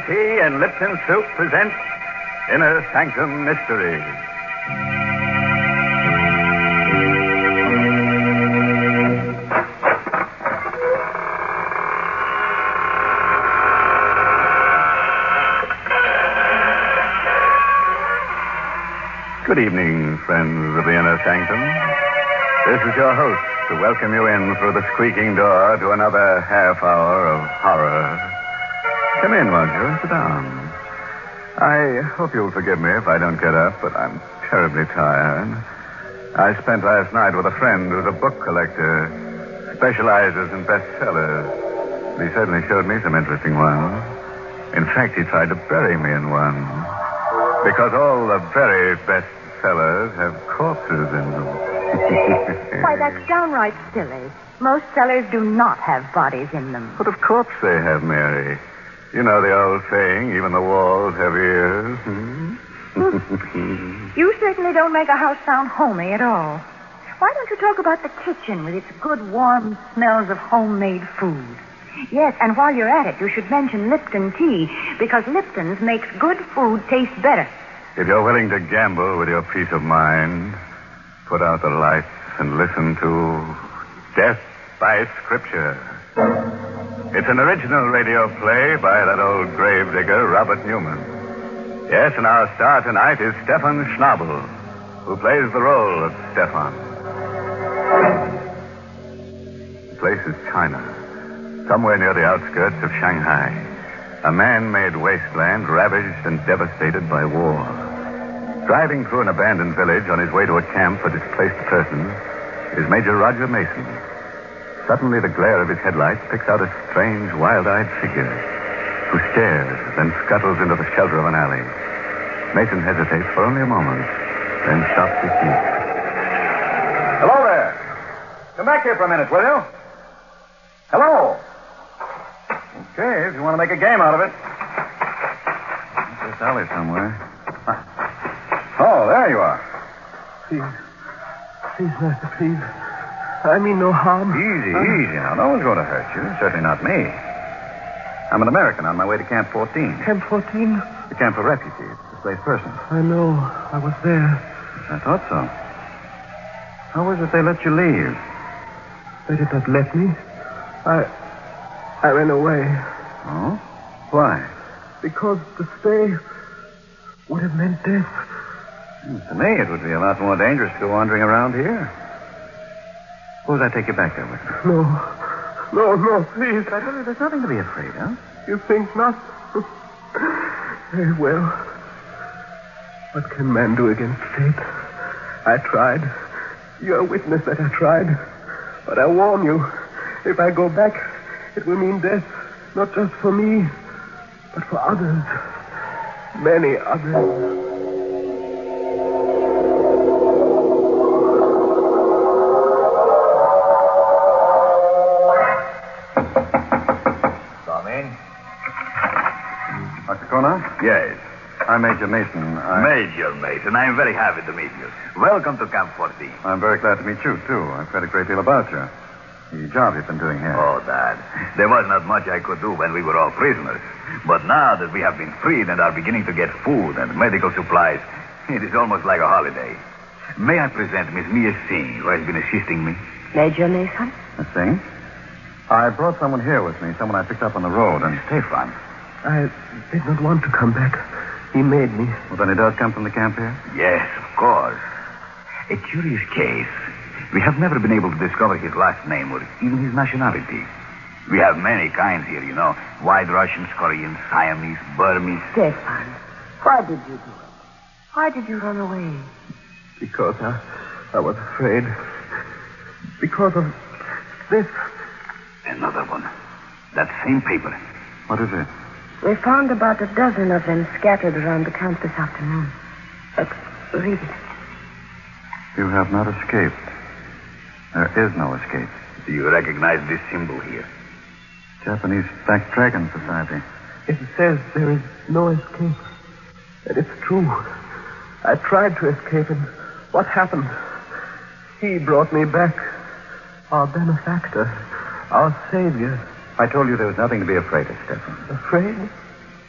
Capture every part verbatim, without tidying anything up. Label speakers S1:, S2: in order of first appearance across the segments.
S1: Tea and Lipton Soup present Inner Sanctum Mystery. Good evening, friends of the Inner Sanctum. This is your host to welcome you in through the squeaking door to another half hour of horror. Come in, won't you? Sit down. I hope you'll forgive me if I don't get up, but I'm terribly tired. I spent last night with a friend who's a book collector, specializes in bestsellers. He certainly showed me some interesting ones. In fact, he tried to bury me in one. Because all the very best sellers have corpses in them.
S2: Why, that's downright silly. Most sellers do not have bodies in them.
S1: But of course they have, Mary. You know the old saying, even the walls have ears. Hmm?
S2: You certainly don't make a house sound homey at all. Why don't you talk about the kitchen with its good, warm smells of homemade food? Yes, and while you're at it, you should mention Lipton tea, because Lipton's makes good food taste better.
S1: If you're willing to gamble with your peace of mind, put out the lights and listen to Death by Scripture. It's an original radio play by that old gravedigger, Robert Newman. Yes, and our star tonight is Stefan Schnabel, who plays the role of Stefan. The place is China, somewhere near the outskirts of Shanghai. A man-made wasteland ravaged and devastated by war. Driving through an abandoned village on his way to a camp for displaced persons is Major Roger Mason. Suddenly, the glare of his headlights picks out a strange, wild-eyed figure who stares, then scuttles into the shelter of an alley. Mason hesitates for only a moment, then stops his jeep. Hello there. Come back here for a minute, will you? Hello. Okay, if you want to make a game out of it. It's this alley somewhere. Oh, there you are.
S3: Please. Please, master, please. I mean no harm.
S1: Easy, uh, easy now. No one's going to hurt you. Certainly not me. I'm an American on my way to Camp fourteen.
S3: Camp fourteen?
S1: The camp for refugees, displaced persons.
S3: I know. I was there.
S1: I thought so. How was it they let you leave?
S3: They did not let me. I... I ran away.
S1: Oh? Why?
S3: Because to stay would have meant death.
S1: To me, it would be a lot more dangerous to go wandering around here. Suppose I take you back there with me.
S3: No. No, no, please.
S1: I tell you, there's nothing to be afraid of.
S3: You think not? Very well. What can man do against fate? I tried. You're a witness that I tried. But I warn you, if I go back, it will mean death. Not just for me, but for others. Many others.
S1: Yes. I'm Major Mason. I...
S4: Major Mason, I'm very happy to meet you. Welcome to Camp fourteen.
S1: I'm very glad to meet you, too. I've heard a great deal about you. The job you've been doing here.
S4: Oh, Dad. There was not much I could do when we were all prisoners. But now that we have been freed and are beginning to get food and medical supplies, it is almost like a holiday. May I present Miss Mia Singh, who has been assisting me?
S2: Major Mason?
S1: Miss Singh? I brought someone here with me, someone I picked up on the road, and Stefan.
S3: I did not want to come back. He made me.
S1: Well, then he does come from the camp here?
S4: Yes, of course. A curious case. We have never been able to discover his last name or even his nationality. We have many kinds here, you know. White Russians, Koreans, Siamese, Burmese.
S2: Stefan, why did you do it? Why did you run away?
S3: Because I, I was afraid. Because of this.
S4: Another one. That same paper.
S1: What is it?
S2: We found about a dozen of them scattered around the camp this afternoon. Look, read it.
S1: You have not escaped. There is no escape.
S4: Do you recognize this symbol here?
S1: Japanese Black Dragon Society.
S3: It says there is no escape. And it's true. I tried to escape, and what happened? He brought me back. Our benefactor. Our savior.
S1: I told you there was nothing to be afraid of, Stefan.
S3: Afraid?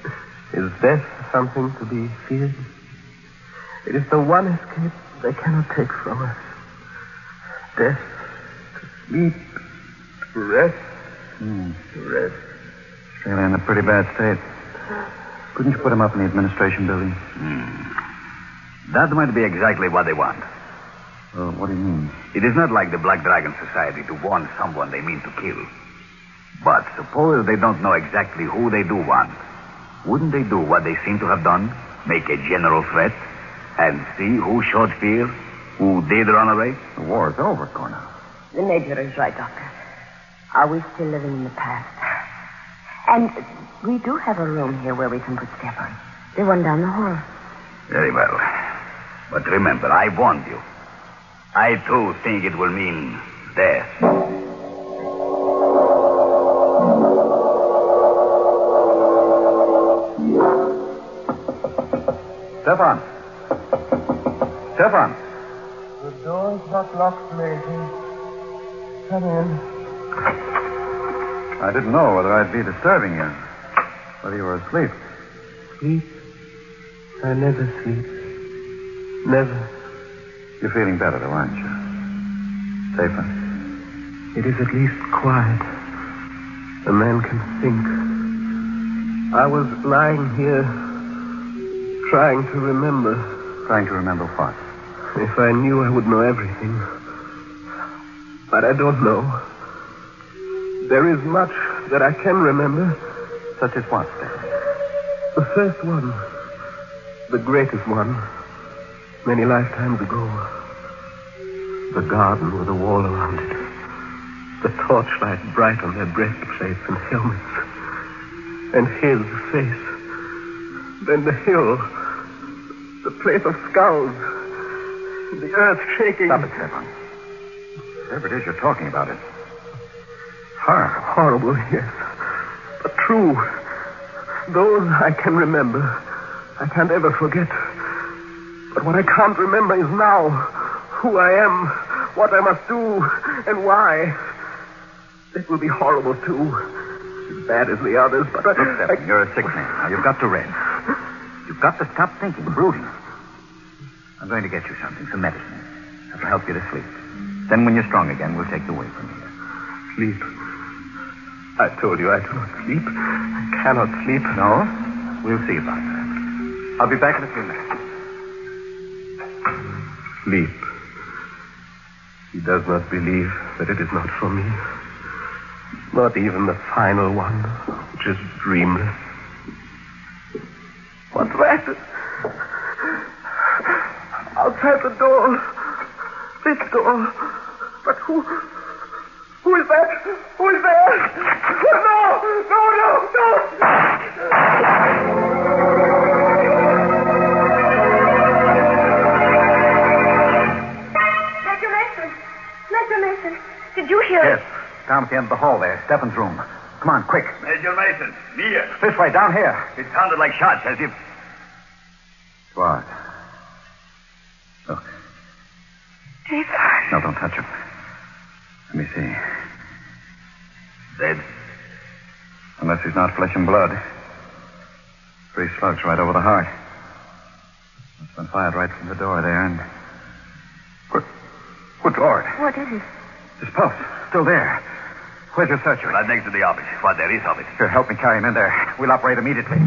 S3: Is death something to be feared? It is the one escape they cannot take from us. Death, to sleep, to rest,
S5: Hmm.
S3: to rest.
S5: Australia in a pretty bad state. Couldn't you put him up in the administration building?
S4: Hmm. That might be exactly what they want.
S5: Well, what do you mean?
S4: It is not like the Black Dragon Society to warn someone they mean to kill. But suppose they don't know exactly who they do want. Wouldn't they do what they seem to have done? Make a general threat and see who showed fear, who did run away?
S5: The war's over, Cornell.
S2: The Major is right, Doctor. Are we still living in the past? And we do have a room here where we can put Stefan. The one down the hall.
S4: Very well. But remember, I warned you. I, too, think it will mean death.
S5: Stefan! Stefan!
S3: The door's not locked, Major. Come in.
S5: I didn't know whether I'd be disturbing you. Whether you were asleep.
S3: Sleep? I never sleep. Never.
S5: You're feeling better, though, aren't you? Safer?
S3: It is at least quiet. A man can think. I was lying here, trying to remember.
S5: Trying to remember what?
S3: If I knew, I would know everything. But I don't know. There is much that I can remember.
S5: Such as what, Stefan?
S3: The first one. The greatest one. Many lifetimes ago. The garden with a wall around it. The torchlight bright on their breastplates and helmets. And his face. Then the hill. The place of skulls. The earth shaking.
S5: Stop it, Stefan. Whatever it is you're talking about, it's horrible.
S3: Horrible, yes. But true. Those I can remember. I can't ever forget. But what I can't remember is now. Who I am, what I must do, and why. It will be horrible, too. As bad as the others, but...
S5: Look,
S3: I,
S5: Stefan, you're a sick man. Now, you've got to rest. You've got to stop thinking, brooding. I'm going to get you something, some medicine. That'll help you to sleep. Then when you're strong again, we'll take you away from here.
S3: Sleep. I told you I do not sleep. I cannot sleep.
S5: No? We'll see about that. I'll be back in a few minutes.
S3: Sleep. He does not believe that it is not for me. Not even the final one, which is dreamless. What's that? Outside the door. This door. But who... Who is that? Who is there? No! No, no, don't!
S2: Major Mason. Major Mason. Did you hear
S5: Yes.
S2: it?
S5: Down at the end of the hall there. Stefan's room. Come on, quick.
S4: Major Mason, near.
S5: This way, down here.
S4: It sounded like shots, as if...
S5: What? Look.
S2: Stefan.
S5: No, don't touch him. Let me see.
S4: Dead?
S5: Unless he's not flesh and blood. Three slugs right over the heart. Must have been fired right from the door there, and... Good. Good Lord.
S2: What is it?
S5: His pulse. Still there. Where's your surgery?
S4: Right next to the office. What there is of it.
S5: Here, help me carry him in there. We'll operate immediately.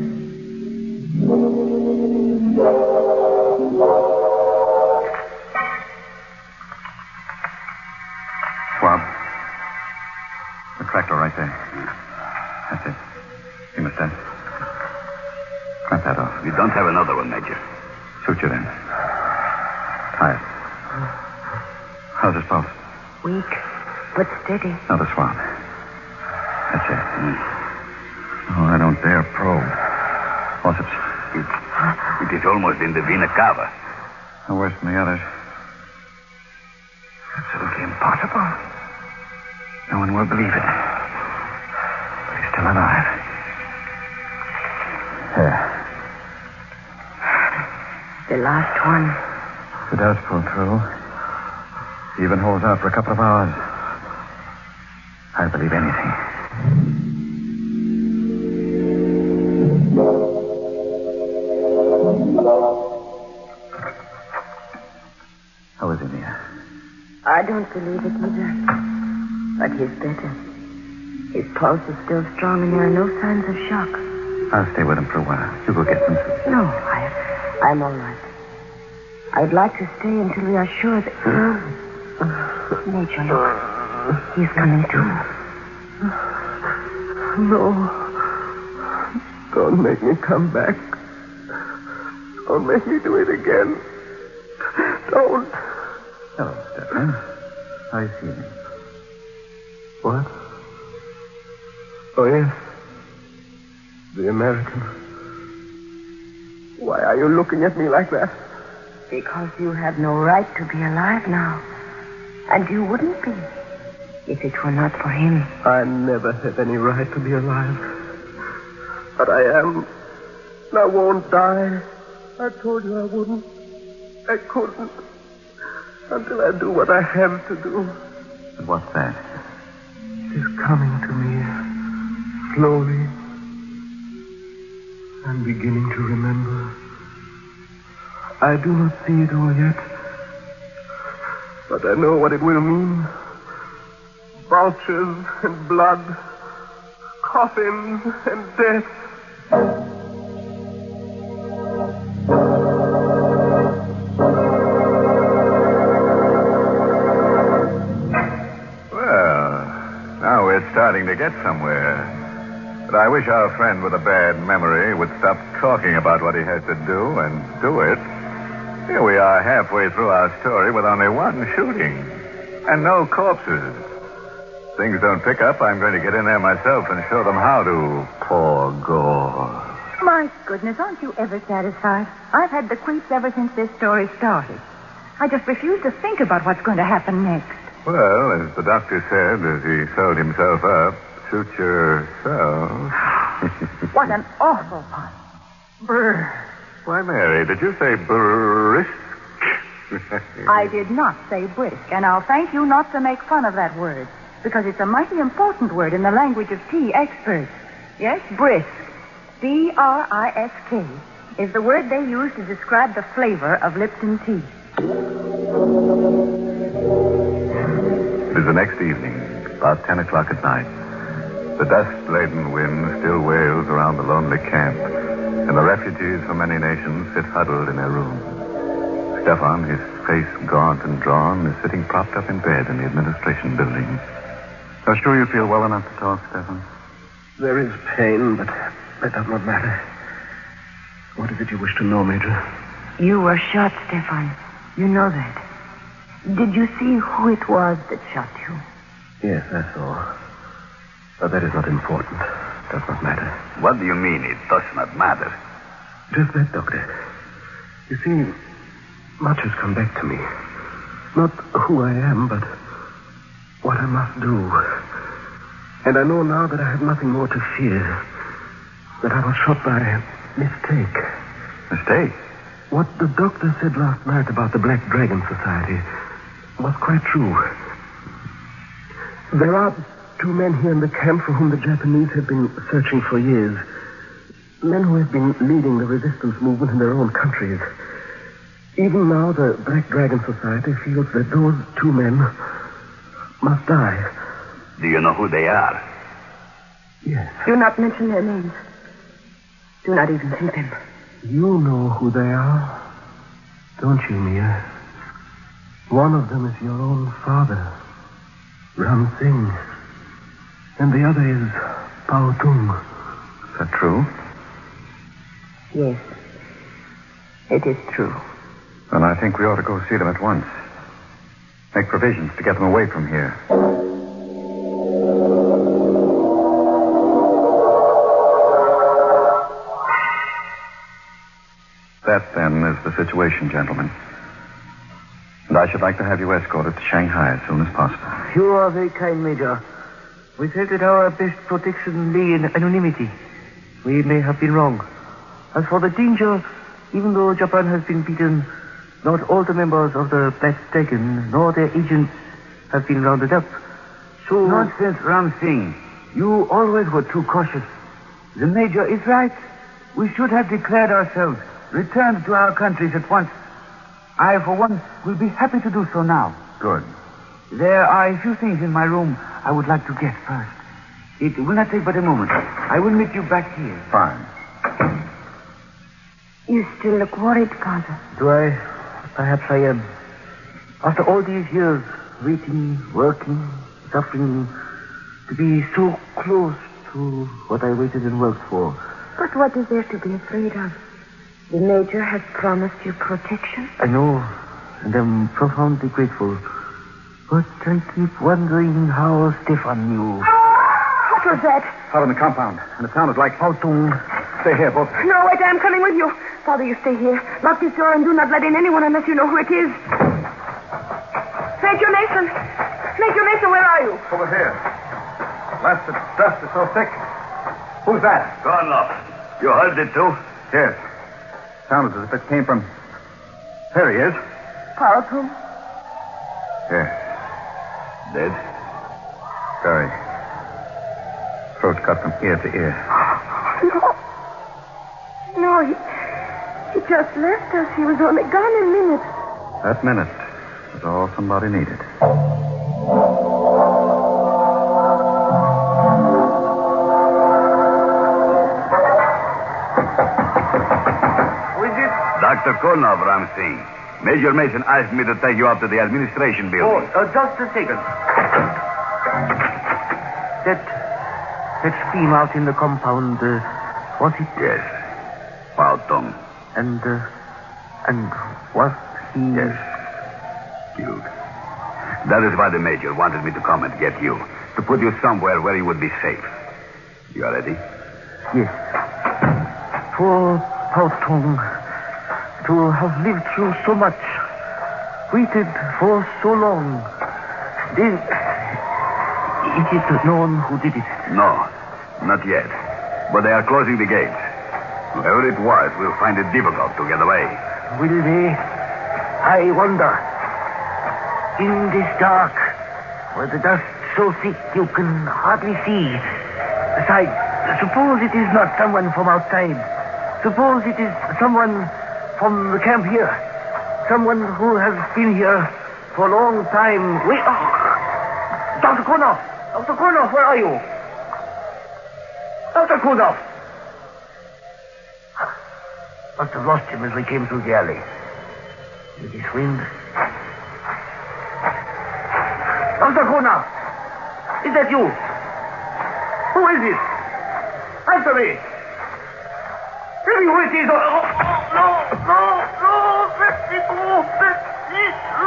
S5: Swab. The tractor right there. That's it. He must have. Clamp that off.
S4: We don't have another one, Major.
S5: Suture then. Tie it. How's his pulse?
S2: Weak, but steady.
S5: Now the swab. That's it.
S4: Mm.
S5: Oh, I don't dare probe. Forceps.
S4: It, it is almost in the vena cava.
S5: No worse than the others. Absolutely impossible. No one will believe it. But he's still alive. There.
S2: The last one.
S5: If it does pull through, he even holds out for a couple of hours. I believe anything. How is he, Mia?
S2: I don't believe it either. But he's better. His pulse is still strong and there are no signs of shock.
S5: I'll stay with him for a while. You go get some soup.
S2: No, I, I'm all right. I'd like to stay until we are sure that... Major, look. He's coming too.
S3: No. Don't make me come back. Don't make me do it again. Don't.
S5: Hello, Stefan. How is he?
S3: What? Oh, yes. The American. Why are you looking at me like that?
S2: Because you have no right to be alive now. And you wouldn't be if it were not for him.
S3: I never had any right to be alive. But I am. And I won't die. I told you I wouldn't. I couldn't. Until I do what I have to do.
S5: And what's that?
S3: It is coming to me. Slowly. I'm beginning to remember. I do not see it all yet. But I know what it will mean. Vultures and blood. Coffins and death.
S1: Well, now we're starting to get somewhere. But I wish our friend with a bad memory would stop talking about what he has to do and do it. Here we are halfway through our story with only one shooting. And no corpses. Things don't pick up, I'm going to get in there myself and show them how to pour gore.
S2: My goodness, aren't you ever satisfied? I've had the creeps ever since this story started. I just refuse to think about what's going to happen next.
S1: Well, as the doctor said as he sewed himself up, shoot yourself.
S2: What an awful pun. Brr.
S1: Why, Mary, did you say brisk?
S2: I did not say brisk, and I'll thank you not to make fun of that word, because it's a mighty important word in the language of tea experts. Yes, brisk. B R I S K is the word they use to describe the flavor of Lipton tea.
S1: It is the next evening, about ten o'clock at night. The dust-laden wind still wails around the lonely camp, and the refugees from many nations sit huddled in their rooms. Stefan, his face gaunt and drawn, is sitting propped up in bed in the administration building. Are you sure you feel well enough to talk, Stefan?
S3: There is pain, but that does not matter. What is it you wish to know, Major?
S2: You were shot, Stefan. You know that. Did you see who it was that shot you?
S3: Yes, I saw. But that is not important. Does not matter.
S4: What do you mean it does not matter?
S3: Just that, Doctor. You see, much has come back to me. Not who I am, but what I must do. And I know now that I have nothing more to fear. That I was shot by mistake.
S1: Mistake?
S3: What the doctor said last night about the Black Dragon Society was quite true. There are two men here in the camp for whom the Japanese have been searching for years. Men who have been leading the resistance movement in their own countries. Even now, the Black Dragon Society feels that those two men must die.
S4: Do you know who they are?
S3: Yes.
S2: Do not mention their names. Do not even think them.
S3: You know who they are, don't you, Mia? One of them is your own father, Ram Singh. And the other is Pao Tung.
S1: Is that true?
S2: Yes. It is true.
S5: Well, I think we ought to go see them at once. Make provisions to get them away from here. That, then, is the situation, gentlemen. And I should like to have you escorted to Shanghai as soon as possible.
S6: You are very kind, Major. We felt that our best protection lay in anonymity. We may have been wrong. As for the danger, even though Japan has been beaten, not all the members of the Black Dragon nor their agents have been rounded up. So...
S4: Nonsense, Ram Singh. You always were too cautious. The Major is right. We should have declared ourselves, returned to our countries at once.
S6: I, for one, will be happy to do so now.
S5: Good.
S6: There are a few things in my room I would like to get first. It will not take but a moment. I will meet you back here.
S5: Fine.
S2: You still look worried, Father.
S6: Do I? Perhaps I am. After all these years, waiting, working, suffering, to be so close to what I waited and worked for.
S2: But what is there to be afraid of? The Major has promised you protection.
S6: I know, and I'm profoundly grateful. But I keep wondering how Stefan knew.
S2: What was that?
S5: Out in the compound, and it sounded like...
S6: Haltung.
S5: Stay here, both.
S2: No, wait, I'm coming with you. Father, you stay here. Lock this door and do not let in anyone unless you know who it is. Major Mason! Major Mason, where are you?
S5: Over here. Blasted dust is so thick. Who's that?
S4: Kornloff. You heard it, too?
S5: Yes. Sounded as if it came from... There he is.
S2: Carlton?
S5: Yes.
S4: Dead?
S5: Sorry. Throat cut from ear to ear.
S2: No. No, he, he just left us. He was only gone a minute.
S5: That minute was all somebody needed.
S6: Who is it?
S4: Doctor Kornloff, Ramsey. Major Mason asked me to take you up to the administration
S6: Oh,
S4: building.
S6: uh, just a second. That... that scheme out in the compound, uh, was it?
S4: Yes. Haltung.
S6: And, uh, and was he...
S4: Yes. Killed. That is why the Major wanted me to come and get you. To put you somewhere where you would be safe. You are ready?
S6: Yes. Poor Haltung, to have lived through so much, waited for so long. Then, is it known who did it?
S4: No, not yet. But they are closing the gates. Whoever it was will find it difficult to get away.
S6: Will they? I wonder. In this dark, where the dust so thick you can hardly see. Besides, suppose it is not someone from outside. Suppose it is someone from the camp here. Someone who has been here for a long time. Wait. Oh. Doctor Kornloff! Doctor Kornloff, where are you? Doctor Kornloff! Must have lost him as we came through the alley. With this wind. Doctor Kornloff! Is that you? Who is it? Answer me! Tell me who it is! Oh, oh, no, no, no! Let me go! Let me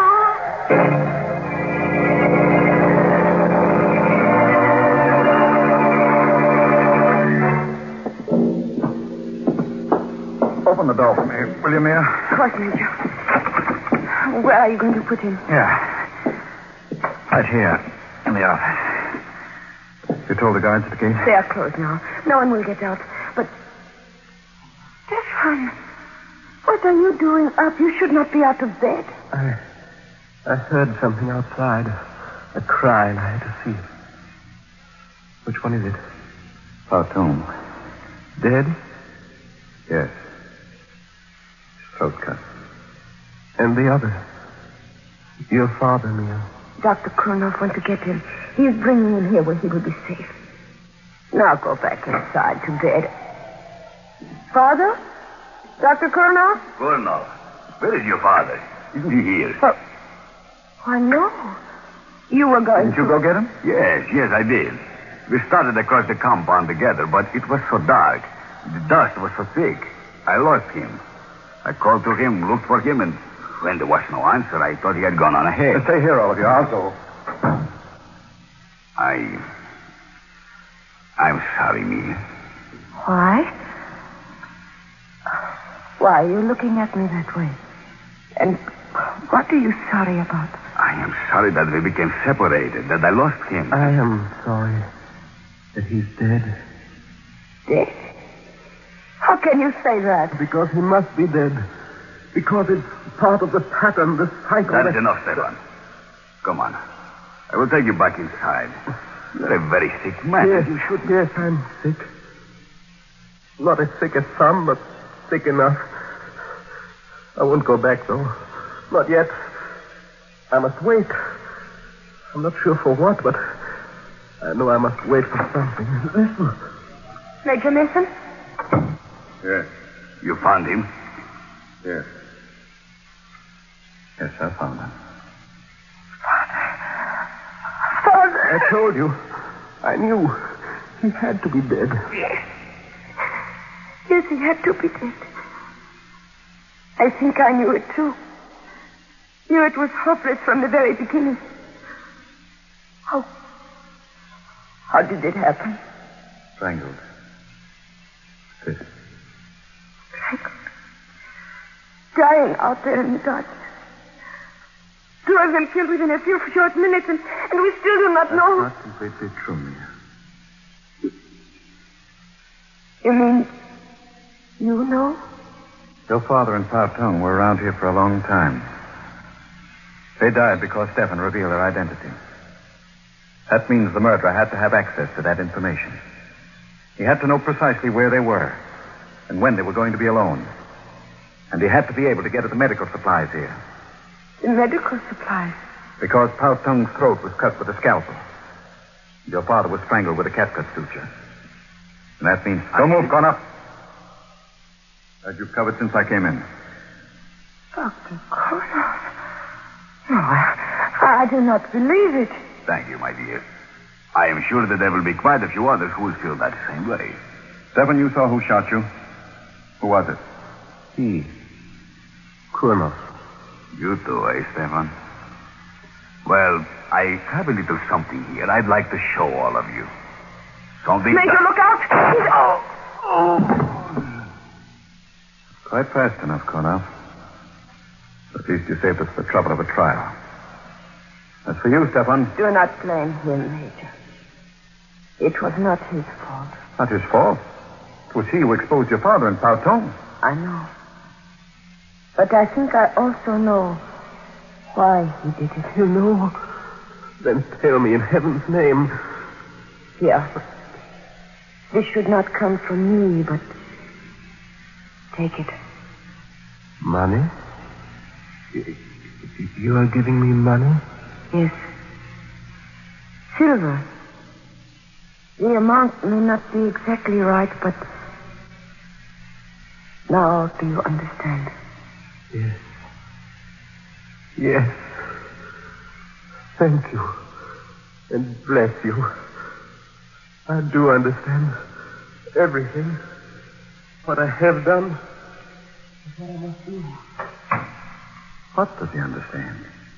S5: go! Open the door for me, will you, Mia?
S2: Of course, Major. Where are you going to put him?
S5: Yeah. Right here, in the office. You told the guards at the gate?
S2: They are closed now. No one will get out. But, Stefan, what are you doing up? You should not be out of bed.
S3: I... I heard something outside. A cry, and I had to see. Which one is it?
S5: Haltung.
S3: Dead?
S5: Yes. Throat cut.
S3: And the other? Your father, Mia.
S2: Doctor Kornloff went to get him. He is bringing him here where he will be safe. Now go back inside to bed. Father? Doctor Kornloff?
S4: Kornloff. Where is your father? Isn't he here?
S2: Oh. Why, no. You were going
S5: Didn't
S2: to...
S5: you go get him?
S4: Yes, yes, I did. We started across the compound together, but it was so dark. The dust was so thick. I lost him. I called to him, looked for him, and when there was no answer, I thought he had gone on ahead.
S5: Stay here, all of you. I'll go.
S4: I... I'm sorry, Mia.
S2: Why? Why are you looking at me that way? And what are you sorry about?
S4: I am sorry that we became separated, that I lost him.
S3: I am sorry that he's dead.
S2: Dead? How can you say that?
S3: Because he must be dead. Because it's part of the pattern, the cycle.
S4: That's
S3: that...
S4: enough, Stefan. Come on. I will take you back inside. You're a very sick man.
S3: Yes,
S4: You should...
S3: yes, I'm sick. Not as sick as some, but sick enough. I won't go back, though. Not yet. I must wait. I'm not sure for what, but I know I must wait for something. Listen.
S2: Major Mason?
S1: Yes.
S4: You found him?
S1: Yes. Yes, I found him.
S2: Father.
S3: I told you. I knew. He had to be dead.
S2: Yes. Yes, he had to be dead. I think I knew it, too. Knew it was hopeless from the very beginning. How... How did it happen?
S1: Strangled. This.
S2: Strangled. Dying out there in the darkness. Two of them killed within a few short minutes, and, and we still do not
S1: That's
S2: know.
S1: not completely true, Mia.
S2: You mean you know?
S1: Your father and Pa Tung were around here for a long time. They died because Stefan revealed their identity. That means the murderer had to have access to that information. He had to know precisely where they were and when they were going to be alone. And he had to be able to get at the medical supplies here.
S2: The medical supplies?
S1: Because Pa Tung's throat was cut with a scalpel. Your father was strangled with a catgut suture. And that means... Don't move, Connor. As you've covered since I came in.
S2: Doctor Connor. No, I, I do not believe it.
S4: Thank you, my dear. I am sure that there will be quite a few others who will feel that same way.
S1: Stefan, you saw who shot you. Who was it?
S3: He. Kurnoff.
S4: You too, eh, Stefan? Well, I have a little something here I'd like to show all of you. Something...
S2: Major,
S4: that...
S2: look out! He's... Oh!
S4: Oh!
S1: Quite fast enough, Kurnoff. At least you saved us the trouble of a trial. As for you, Stefan...
S2: Do not blame him, Major. It was not his fault.
S1: Not his fault. It was he who exposed your father and Pa Tung.
S2: I know. But I think I also know why he did it.
S3: You know? Then tell me in heaven's name.
S2: Here. This should not come from me, but take it.
S3: Money? You are giving me money?
S2: Yes. Silver. The amount may not be exactly right, but now do you understand?
S3: Yes. Yes. Thank you. And bless you. I do understand everything. What I have done. What I must do.
S1: What does he understand?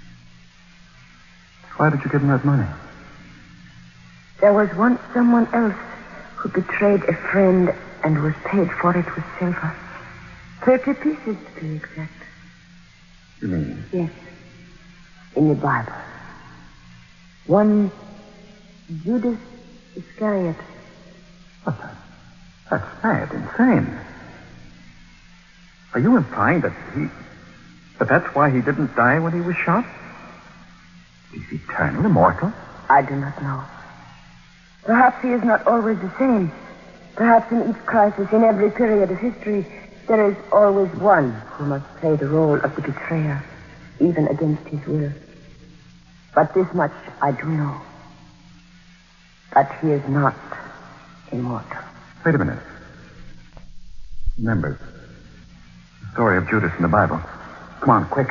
S1: Why did you give him that money?
S2: There was once someone else who betrayed a friend and was paid for it with silver. Thirty pieces to be exact.
S1: You mean?
S2: Yes. In the Bible. One Judas Iscariot.
S1: What the? That's mad, insane. Are you implying that he... that that's why he didn't die when he was shot? He's eternal, immortal?
S2: I do not know. Perhaps he is not always the same. Perhaps in each crisis, in every period of history, there is always one who must play the role of the betrayer, even against his will. But this much I do know. That he is not immortal.
S1: Wait a minute. Remember the story of Judas in the Bible. Come on, quick.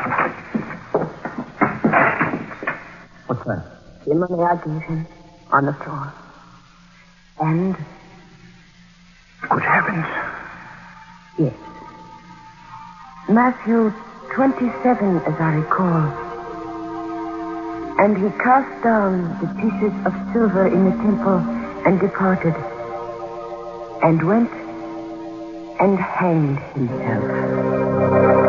S1: What's that?
S2: The money I gave him on the floor. And...
S1: Good heavens.
S2: Yes. Matthew twenty-seven, as I recall. And he cast down the pieces of silver in the temple and departed, and went and hanged himself.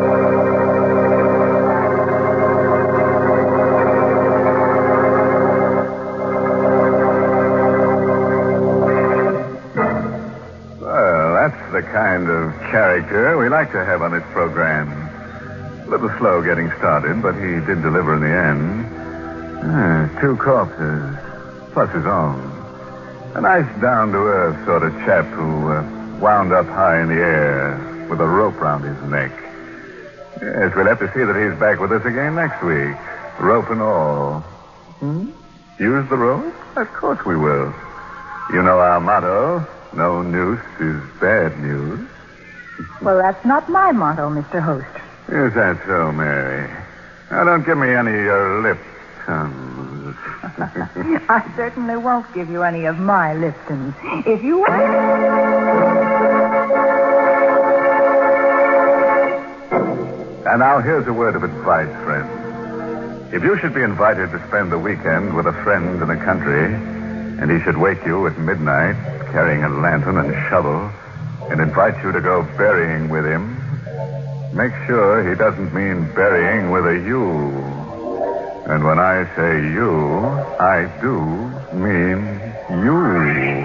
S1: The kind of character we like to have on this program. A little slow getting started, but he did deliver in the end. Ah, two corpses, plus his own. A nice down-to-earth sort of chap who uh, wound up high in the air with a rope round his neck. Yes, we'll have to see that he's back with us again next week. Rope and all. Hmm? Use the rope? Of course we will. You know our motto, no noose is bad news.
S2: Well, that's not my motto, Mister Host.
S1: Is that so, Mary? Now, don't give me any of your lip tums.
S2: I certainly won't give you any of my Liptons. If you...
S1: And now here's a word of advice, friend. If you should be invited to spend the weekend with a friend in the country, and he should wake you at midnight carrying a lantern and shovel and invite you to go berrying with him, make sure he doesn't mean burying with a U. And when I say you, I do mean you.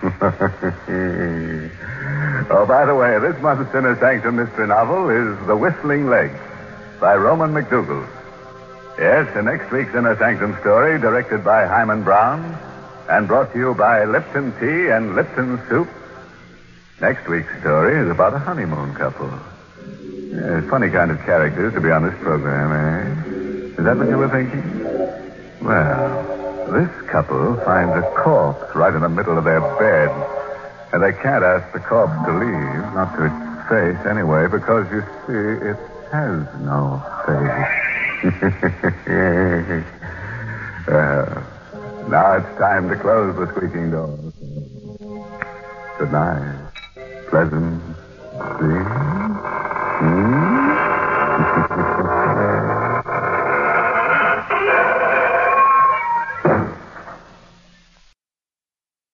S1: Oh, by the way, this month's Inner Sanctum Mystery Novel is The Whistling Legs by Roman McDougall. Yes, the next week's Inner Sanctum story, directed by Hyman Brown and brought to you by Lipton Tea and Lipton Soup. Next week's story is about a honeymoon couple. Yeah, funny kind of characters to be on this program, eh? Is that what you were thinking? Well, this couple finds a corpse right in the middle of their bed. And they can't ask the corpse to leave, not to its face anyway, because, you see, it has no face. uh, now it's time to close the squeaking door. Good night. Pleasant dreams. Hmm?